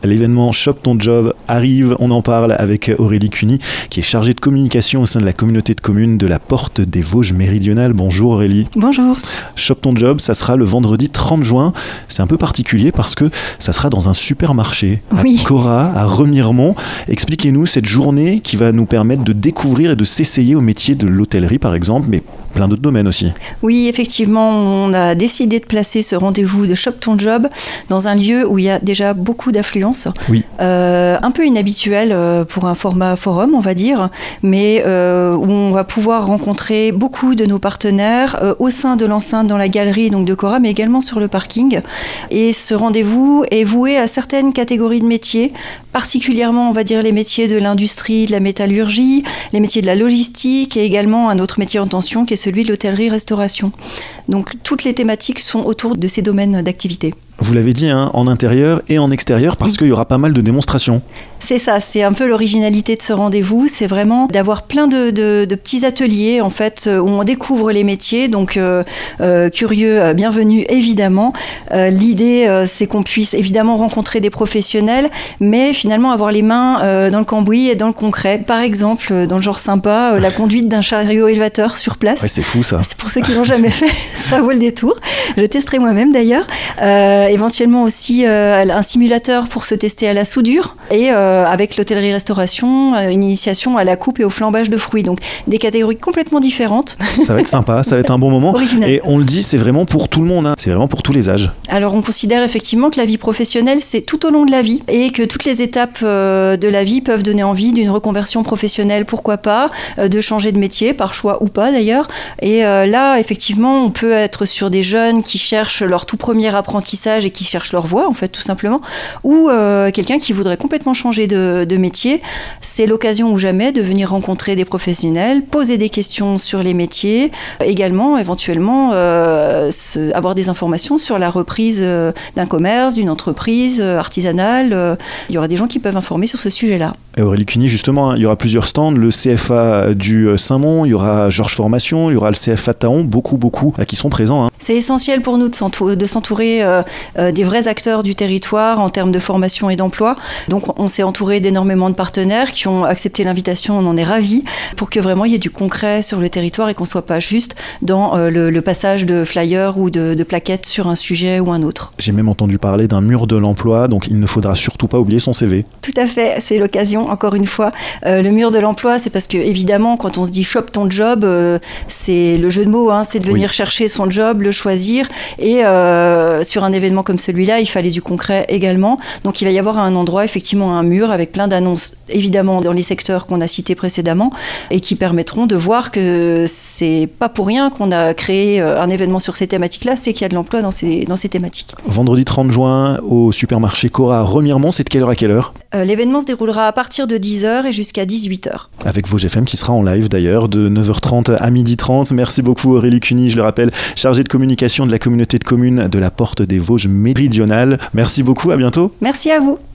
L'événement Shop ton job arrive, on en parle avec Aurélie Cuny, qui est chargée de communication au sein de la communauté de communes de la Porte des Vosges Méridionales. Bonjour Aurélie. Bonjour. Shop ton job, ça sera le vendredi 30 juin. C'est un peu particulier parce que ça sera dans un supermarché à Cora, à Remiremont. Expliquez-nous cette journée qui va nous permettre de découvrir et de s'essayer au métier de l'hôtellerie par exemple, mais plein d'autres domaines aussi. Oui, effectivement, on a décidé de placer ce rendez-vous de Shop ton job dans un lieu où il y a déjà beaucoup d'affluence. Oui. Un peu inhabituel pour un format forum, on va dire, mais où on va pouvoir rencontrer beaucoup de nos partenaires au sein de l'enceinte dans la galerie donc de Cora, mais également sur le parking. Et ce rendez-vous est voué à certaines catégories de métiers, particulièrement, on va dire, les métiers de l'industrie, de la métallurgie, les métiers de la logistique et également un autre métier en tension qui est celui de l'hôtellerie-restauration. Donc toutes les thématiques sont autour de ces domaines d'activité. Vous l'avez dit, en intérieur et en extérieur, parce qu'il y aura pas mal de démonstrations. C'est ça, c'est un peu l'originalité de ce rendez-vous, c'est vraiment d'avoir plein de petits ateliers en fait où on découvre les métiers, donc curieux, bienvenue évidemment. L'idée c'est qu'on puisse évidemment rencontrer des professionnels, mais finalement avoir les mains dans le cambouis et dans le concret. Par exemple, dans le genre sympa, la conduite d'un chariot élévateur sur place. Ouais, c'est fou ça. C'est pour ceux qui l'ont jamais fait, ça vaut le détour. Je testerai moi-même d'ailleurs. Éventuellement aussi un simulateur pour se tester à la soudure et avec l'hôtellerie-restauration, une initiation à la coupe et au flambage de fruits. Donc des catégories complètement différentes. Ça va être sympa, ça va être un bon moment. Original. Et on le dit, c'est vraiment pour tout le monde, c'est vraiment pour tous les âges. Alors on considère effectivement que la vie professionnelle, c'est tout au long de la vie et que toutes les étapes de la vie peuvent donner envie d'une reconversion professionnelle, pourquoi pas, de changer de métier, par choix ou pas d'ailleurs. Et là, effectivement, on peut être sur des jeunes qui cherchent leur tout premier apprentissage et qui cherchent leur voie, en fait, tout simplement, ou quelqu'un qui voudrait complètement changer de métier. C'est l'occasion ou jamais de venir rencontrer des professionnels, poser des questions sur les métiers, également, éventuellement, avoir des informations sur la reprise d'un commerce, d'une entreprise artisanale. Il y aura des gens qui peuvent informer sur ce sujet-là. Et Aurélie Cuny, justement, il y aura plusieurs stands, le CFA du Saint-Mont, il y aura Georges Formation, il y aura le CFA Taon, beaucoup qui seront présents. C'est essentiel pour nous de s'entourer des vrais acteurs du territoire en termes de formation et d'emploi. Donc on s'est entouré d'énormément de partenaires qui ont accepté l'invitation, on en est ravis, pour que vraiment il y ait du concret sur le territoire et qu'on ne soit pas juste dans le passage de flyers ou de plaquettes sur un sujet ou un autre. J'ai même entendu parler d'un mur de l'emploi, donc il ne faudra surtout pas oublier son CV. Tout à fait, c'est l'occasion, encore une fois. Le mur de l'emploi, c'est parce que évidemment, quand on se dit « shop ton job », c'est le jeu de mots, c'est de venir chercher son job, le choisir, et sur un événement comme celui-là, il fallait du concret également. Donc il va y avoir un endroit, effectivement un mur avec plein d'annonces, évidemment dans les secteurs qu'on a cités précédemment, et qui permettront de voir que c'est pas pour rien qu'on a créé un événement sur ces thématiques-là, c'est qu'il y a de l'emploi dans ces thématiques. Vendredi 30 juin, au supermarché Cora à Remiremont, c'est de quelle heure à quelle heure ? L'événement se déroulera à partir de 10h et jusqu'à 18h. Avec Vosges FM qui sera en live d'ailleurs de 9h30 à 12h30. Merci beaucoup Aurélie Cuny, je le rappelle, chargée de communication de la communauté de communes de la Porte des Vosges Méridionales. Merci beaucoup, à bientôt. Merci à vous.